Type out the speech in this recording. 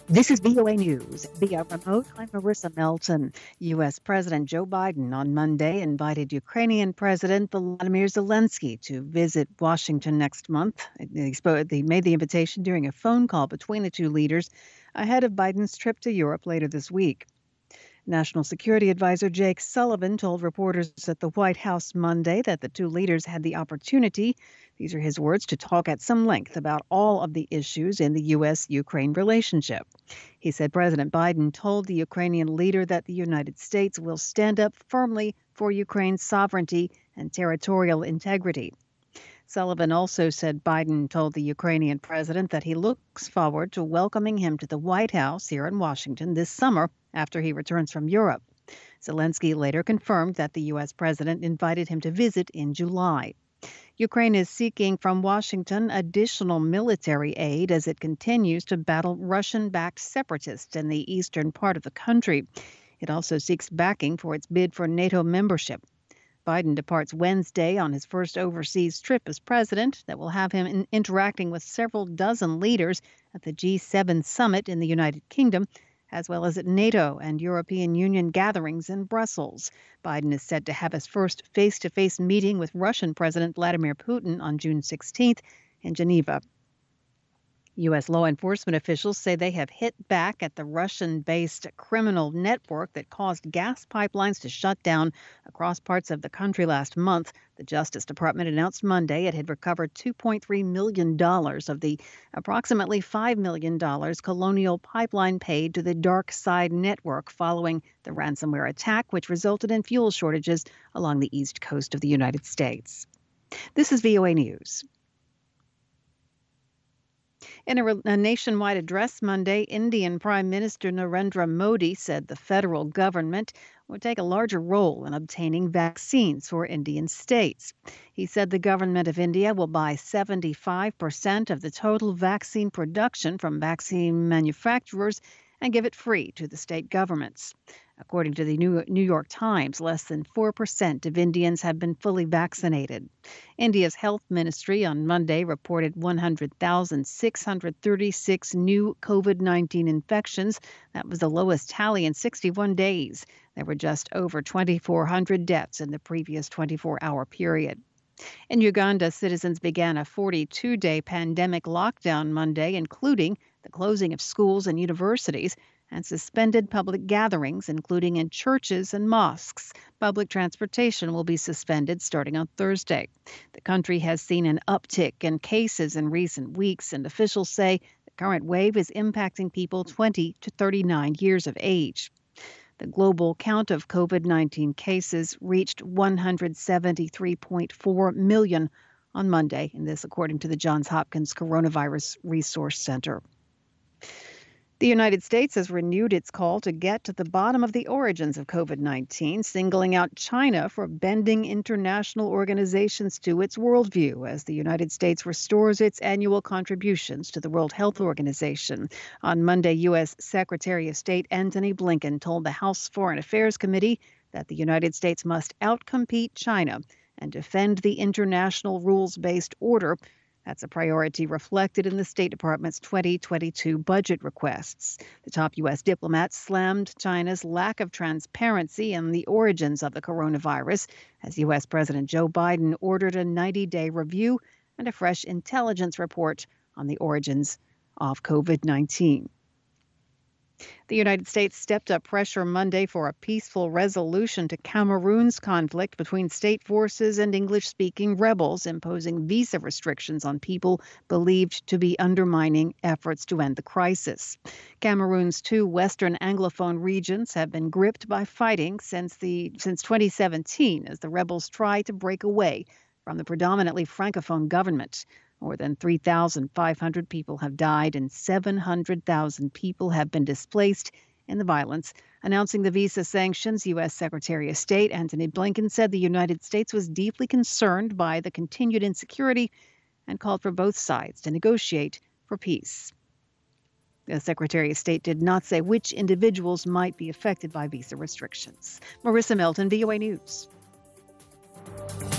This is VOA News via remote. I'm Marissa Melton. U.S. President Joe Biden on Monday invited Ukrainian President Volodymyr Zelensky to visit Washington next month. They made the invitation during a phone call between the two leaders ahead of Biden's trip to Europe later this week. National Security Advisor Jake Sullivan told reporters at the White House Monday that the two leaders had the opportunity, these are his words, to talk at some length about all of the issues in the U.S. Ukraine relationship. He said President Biden told the Ukrainian leader that the United States will stand up firmly for Ukraine's sovereignty and territorial integrity. Sullivan also said Biden told the Ukrainian president that he looks forward to welcoming him to the White House here in Washington this summer after he returns from Europe. Zelensky later confirmed that the U.S. president invited him to visit in July. Ukraine is seeking from Washington additional military aid as it continues to battle Russian-backed separatists in the eastern part of the country. It also seeks backing for its bid for NATO membership. Biden departs Wednesday on his first overseas trip as president that will have him interacting with several dozen leaders at the G7 summit in the United Kingdom, as well as at NATO and European Union gatherings in Brussels. Biden is set to have his first face-to-face meeting with Russian President Vladimir Putin on June 16th in Geneva. U.S. law enforcement officials say they have hit back at the Russian-based criminal network that caused gas pipelines to shut down across parts of the country last month. The Justice Department announced Monday it had recovered $2.3 million of the approximately $5 million Colonial Pipeline paid to the Dark Side network following the ransomware attack, which resulted in fuel shortages along the east coast of the United States. This is VOA News. In a nationwide address Monday, Indian Prime Minister Narendra Modi said the federal government would take a larger role in obtaining vaccines for Indian states. He said the government of India will buy 75% of the total vaccine production from vaccine manufacturers and give it free to the state governments. According to the New York Times, less than 4% of Indians have been fully vaccinated. India's health ministry on Monday reported 100,636 new COVID-19 infections. That was the lowest tally in 61 days. There were just over 2,400 deaths in the previous 24-hour period. In Uganda, citizens began a 42-day pandemic lockdown Monday, including the closing of schools and universities, and suspended public gatherings, including in churches and mosques. Public transportation will be suspended starting on Thursday. The country has seen an uptick in cases in recent weeks, and officials say the current wave is impacting people 20 to 39 years of age. The global count of COVID-19 cases reached 173.4 million on Monday, and this according to the Johns Hopkins Coronavirus Resource Center. The United States has renewed its call to get to the bottom of the origins of COVID-19, singling out China for bending international organizations to its worldview as the United States restores its annual contributions to the World Health Organization. On Monday, U.S. Secretary of State Antony Blinken told the House Foreign Affairs Committee that the United States must outcompete China and defend the international rules-based order. That's a priority reflected in the State Department's 2022 budget requests. The top U.S. diplomat slammed China's lack of transparency in the origins of the coronavirus as U.S. President Joe Biden ordered a 90-day review and a fresh intelligence report on the origins of COVID-19. The United States stepped up pressure Monday for a peaceful resolution to Cameroon's conflict between state forces and English-speaking rebels, imposing visa restrictions on people believed to be undermining efforts to end the crisis. Cameroon's two Western Anglophone regions have been gripped by fighting since 2017 as the rebels try to break away from the predominantly Francophone government. More than 3,500 people have died and 700,000 people have been displaced in the violence. Announcing the visa sanctions, U.S. Secretary of State Antony Blinken said the United States was deeply concerned by the continued insecurity and called for both sides to negotiate for peace. The Secretary of State did not say which individuals might be affected by visa restrictions. Marissa Melton, VOA News.